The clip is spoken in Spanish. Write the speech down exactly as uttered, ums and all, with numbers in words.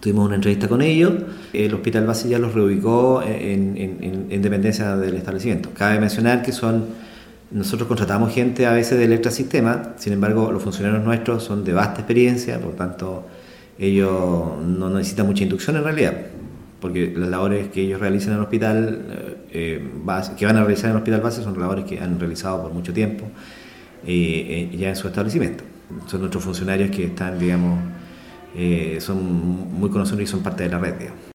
Tuvimos una entrevista con ellos. El hospital base ya los reubicó en, en, en, en dependencia del establecimiento. Cabe mencionar que son, nosotros contratamos gente a veces de Electrasistema, sin embargo los funcionarios nuestros son de vasta experiencia, por tanto ellos no necesitan mucha inducción en realidad, porque las labores que ellos realizan en el hospital, eh, base, que van a realizar en el hospital base, son labores que han realizado por mucho tiempo eh, eh, ya en su establecimiento. Son nuestros funcionarios que están, digamos, eh, son muy conocidos y son parte de la red, digamos.